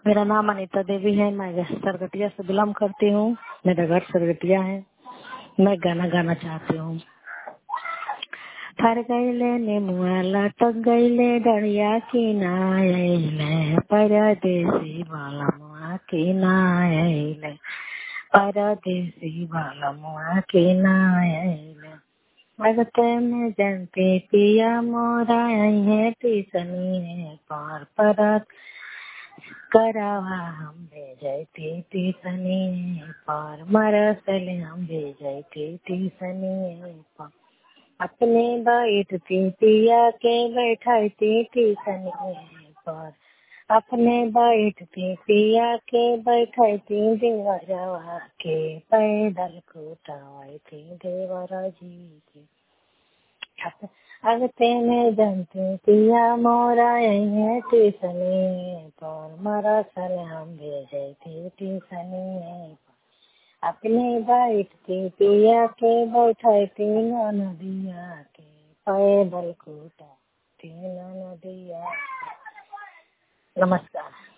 मेरा नाम अनीता देवी है। मैं सरगटिया से बिलोंग करती हूँ। मेरा घर सरगटिया है। मैं गाना गाना चाहती हूँ। थर गईले नेमुआ लटक गईले डरिया की नायले परदेसी बालमुआ की नायले परदेसी बालमुआ की नायले अगते में जनती पिया मोरा है टीसनी पार परत करावा हम भेजती टीसनी पार मरसल हम भेजती टीसनी पार अपने बैठती पिया के बैठती टीसनी पार अपने बैठती पिया के बैठती देवरवा के पैदल कुटावती देवरा जी के अगते में जनती पिया मोरा है टीसनी पर मरा सल हम भेजती टीसनी अपने बैठती पिया के बैठती नदिया के पैदल कुटाती नदिया। नमस्कार।